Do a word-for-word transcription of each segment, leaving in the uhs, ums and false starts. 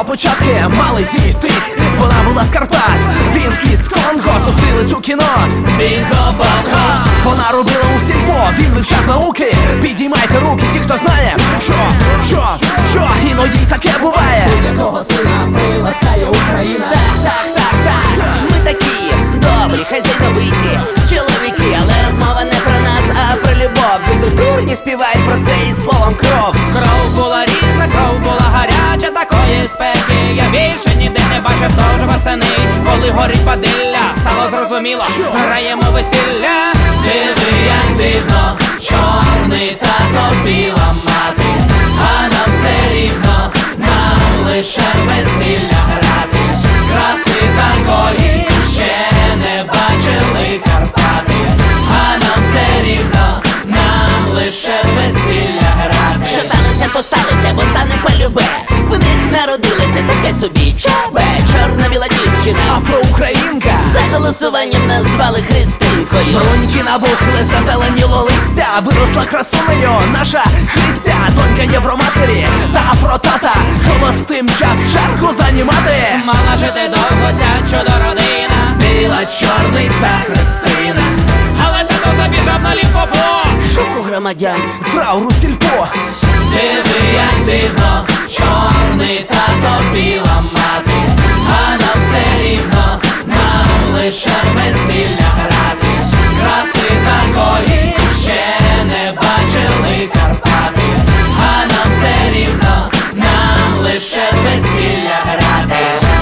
початки мали зійтись. Вона була з Карпат, він із Конго. Зустрілись у кіно Бінго-бонго. Вона робила у сільпо, він вивчав науки. Підіймайте руки, ті, хто знає, що, що, що, іноді таке буває. Будь-якого сина приласкає Україна. Так, так, так, так, ми такі добрі, хазяйновиті чоловіки. Але розмова не про нас, а про любов. Тут дурні співають про це із словом кров. Кров була різна, кров була гаряча, такої спеки я більше ніде не бачив. Тож восени, коли горить падилля, стало зрозуміло, граємо весілля. Диви, як дивно, чорний тато, біла мати, а нам все рівно, нам лише весілля грати. Краси такої ще не бачили Карпати, а нам все рівно, нам лише весілля грати. Що сталося, то сталося, бо стане полюбе. В них народилося таке собі чобе. Чорна-біла дівчина, Афроукраїнка. за голосуванням назвали Христинкою. Бруньки набухли, зазеленіло листя. Виросла красунею наша Христя, донька Євроматері та афротата. Холостим час чергу займати. Мала жити довго ця чудо родина, Біла, чорний та Христина. але тато забіжав на Лімпопо. Шоку громадян, Трауру сільпо. Диви, як дивно, чорний тато, біла мати, а нам все рівно, нам лише весілля грати. Краси такої ще не бачили Карпати, а нам все рівно, нам лише весілля грати.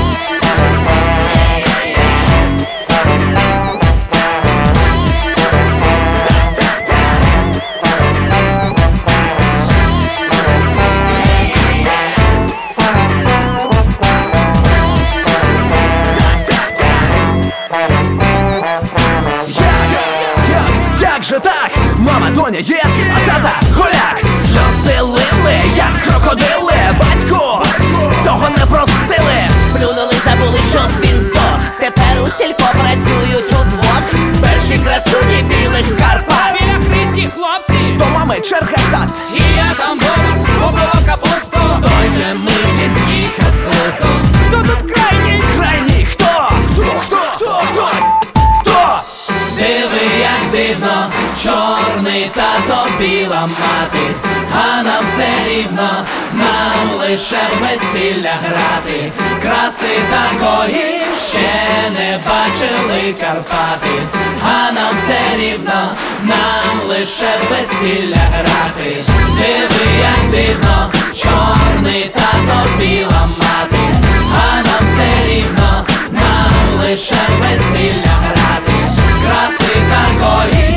Як же так? Мама, доня є, а тата голяк. Сльози лили, як крокодили. Батько, цього не простили. плюнули, забули, щоб він здох. Тепер у сільпо працюють удвох. Перші красуні білих Карпат. Біля Христі хлопці, До мами черга тат. і я там був, купив капусту. Той же миті з'їхав з глузду. Хто тут крайній? Крайній хто? Хто? Хто? Хто? Хто? Хто? Диви, як дивно, чорний тато, біла мати, а нам все рівно, нам лише весілля грати. Краси такої ще не бачили Карпати, а нам все рівно, нам лише весілля грати. Диви, як дивно, чорний тато, біла мати, а нам все рівно, нам лише весілля грати. Краси такої